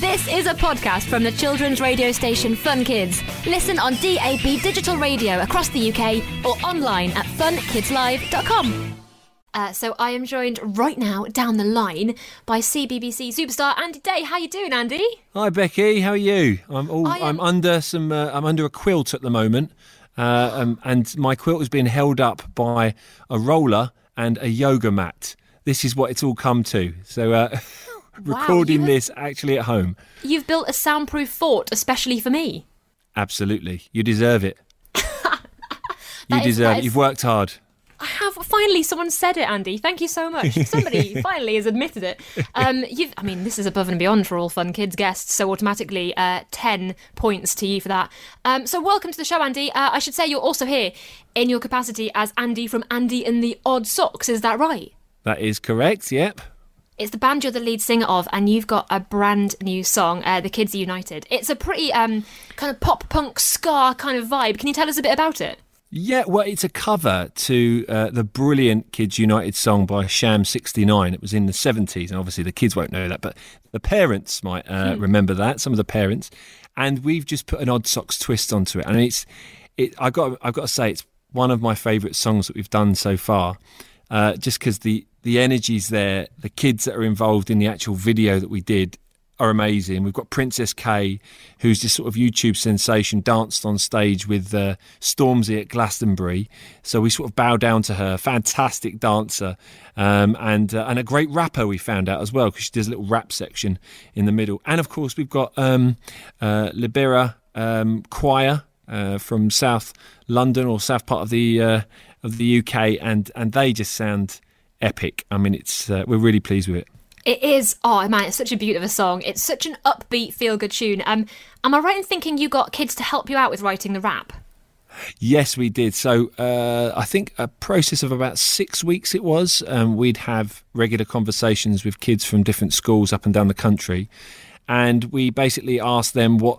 This is a podcast from the children's radio station Fun Kids. Listen on DAB digital radio across the UK or online at funkidslive.com. So I am joined right now down the line by CBBC superstar Andy Day. How you doing, Andy? Hi Becky, how are you? I'm under a quilt at the moment, and my quilt is being held up by a roller and a yoga mat. This is what it's all come to. So recording this actually at home. You've built a soundproof fort especially for me. Absolutely, you deserve it. You deserve it. You've worked hard. I have. Finally, someone said it, Andy. Thank you so much. Somebody finally has admitted it. This is above and beyond for all Fun Kids guests, so automatically 10 points to you for that. So welcome to the show, Andy. I should say you're also here in your capacity as Andy from Andy and the Odd Socks. Is that right? That is correct, yep. It's the band you're the lead singer of, and you've got a brand new song, The Kids Are United. It's a pretty kind of pop-punk ska kind of vibe. Can you tell us a bit about it? Yeah, well, it's a cover to the brilliant Kids United song by Sham 69. It was in the 70s, and obviously the kids won't know that, but the parents might remember that, some of the parents. And we've just put an Odd Socks twist onto it. And I've got to say, it's one of my favourite songs that we've done so far, just because the energy's there. The kids that are involved in the actual video that we did are amazing. We've got Princess K, who's this sort of YouTube sensation, danced on stage with Stormzy at Glastonbury. So we sort of bow down to her. Fantastic dancer, and a great rapper, we found out as well, because she does a little rap section in the middle. And of course, we've got Libera Choir from South London, or south part of the UK, and they just sound epic. I mean, we're really pleased with it. It is. Oh, man, it's such a beautiful song. It's such an upbeat, feel-good tune. Am I right in thinking you got kids to help you out with writing the rap? Yes, we did. So I think a process of about 6 weeks it was. We'd have regular conversations with kids from different schools up and down the country. And we basically asked them what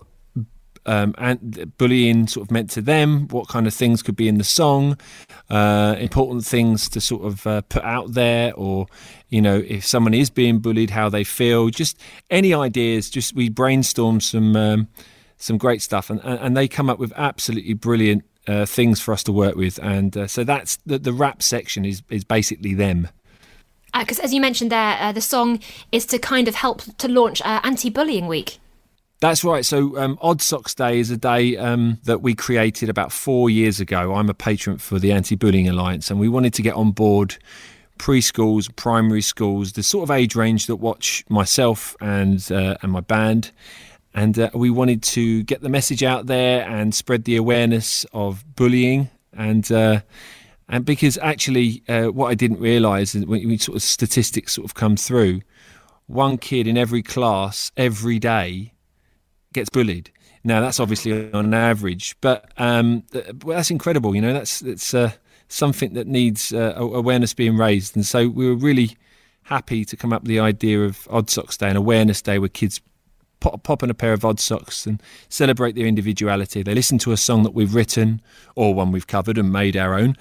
and bullying sort of meant to them, what kind of things could be in the song, important things to sort of put out there, or, you know, if someone is being bullied, how they feel, just any ideas. Just we brainstormed some great stuff, and they come up with absolutely brilliant things for us to work with. And so that's the rap section is basically them. Because as you mentioned there, the song is to kind of help to launch Anti-Bullying Week. That's right. So Odd Socks Day is a day that we created about 4 years ago. I'm a patron for the Anti-Bullying Alliance, and we wanted to get on board preschools, primary schools, the sort of age range that watch myself and my band. And we wanted to get the message out there and spread the awareness of bullying. And because actually what I didn't realise is when sort of statistics sort of come through, one kid in every class every day gets bullied. Now that's obviously on average, but that's incredible. You know, that's something that needs awareness being raised. And so we were really happy to come up with the idea of Odd Socks Day, an awareness day where kids pop on a pair of odd socks and celebrate their individuality. They listen to a song that we've written or one we've covered and made our own.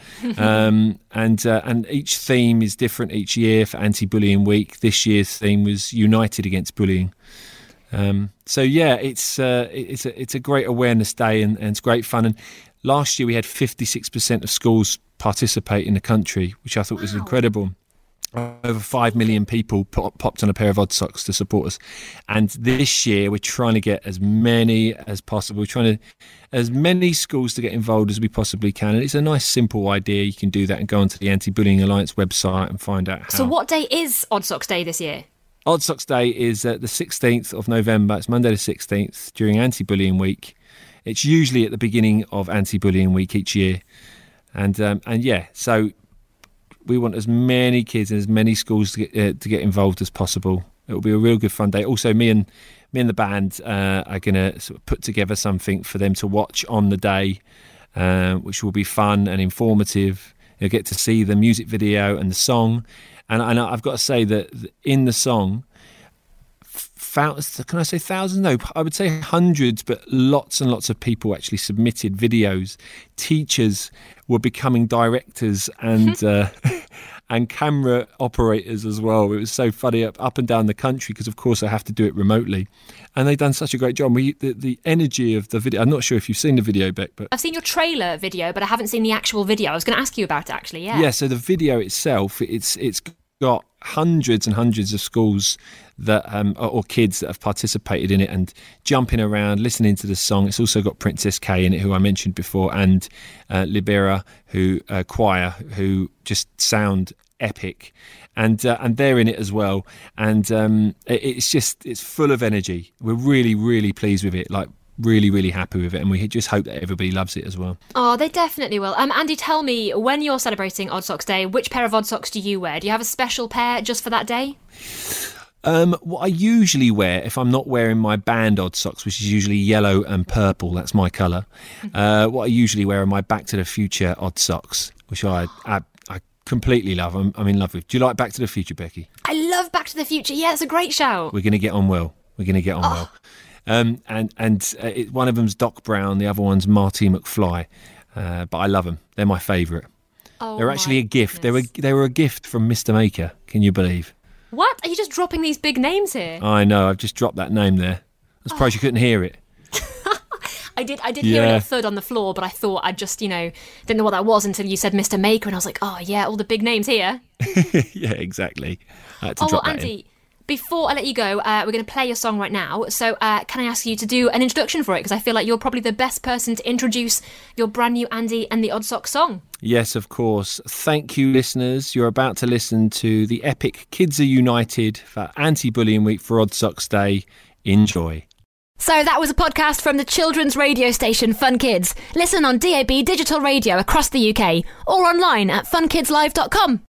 And each theme is different each year for Anti-Bullying Week. This year's theme was United Against Bullying. So yeah, it's a great awareness day, and it's great fun. And last year we had 56% of schools participate in the country, which I thought was incredible. Over 5 million people popped on a pair of odd socks to support us. And this year we're trying to get as many as possible. We're trying to as many schools to get involved as we possibly can. And it's a nice, simple idea. You can do that and go onto the Anti-Bullying Alliance website and find out how. So what day is Odd Socks Day this year? Odd Socks Day is the 16th of November. It's Monday the 16th during Anti-Bullying Week. It's usually at the beginning of Anti-Bullying Week each year. And yeah, so we want as many kids and as many schools to get involved as possible. It will be a real good fun day. Also, me and the band are going to sort of put together something for them to watch on the day, which will be fun and informative. You'll get to see the music video and the song. And I've got to say that in the song, can I say thousands? No, I would say hundreds, but lots and lots of people actually submitted videos. Teachers were becoming directors and and camera operators as well. It was so funny up and down the country because, of course, I have to do it remotely. And they've done such a great job. The energy of the video, I'm not sure if you've seen the video, Beck, but... I've seen your trailer video, but I haven't seen the actual video. I was going to ask you about it, actually, yeah. Yeah, so the video itself, it's got hundreds and hundreds of schools that or kids that have participated in it and jumping around, listening to the song. It's also got Princess K in it, who I mentioned before, and Libera, choir, who just sound epic, and they're in it as well. And it's full of energy. We're really, really pleased with it. Like, really, really happy with it, and we just hope that everybody loves it as well. Oh, they definitely will. Andy, tell me, when you're celebrating Odd Socks Day, which pair of Odd Socks do you wear? Do you have a special pair just for that day? What I usually wear, if I'm not wearing my band Odd Socks, which is usually yellow and purple, that's my colour, what I usually wear are my Back to the Future Odd Socks, which I completely love. I'm in love with. Do you like Back to the Future, Becky? I love Back to the Future. Yeah, it's a great shout. We're going to get on well. Well. One of them's Doc Brown, the other one's Marty McFly. But I love them. They're my favourite. Oh, they're actually a gift. Goodness. They were a gift from Mr. Maker. Can you believe? What? Are you just dropping these big names here? I know. I've just dropped that name there. I'm surprised you couldn't hear it. I did hear a little thud on the floor, but I thought I just, didn't know what that was until you said Mr. Maker, and I was like, oh yeah, all the big names here. Yeah, exactly. I had to drop well, that Andy, in. Before I let you go, we're going to play your song right now. So can I ask you to do an introduction for it? Because I feel like you're probably the best person to introduce your brand new Andy and the Odd Socks song. Yes, of course. Thank you, listeners. You're about to listen to the epic Kids Are United for Anti-Bullying Week for Odd Socks Day. Enjoy. So that was a podcast from the children's radio station Fun Kids. Listen on DAB digital radio across the UK or online at funkidslive.com.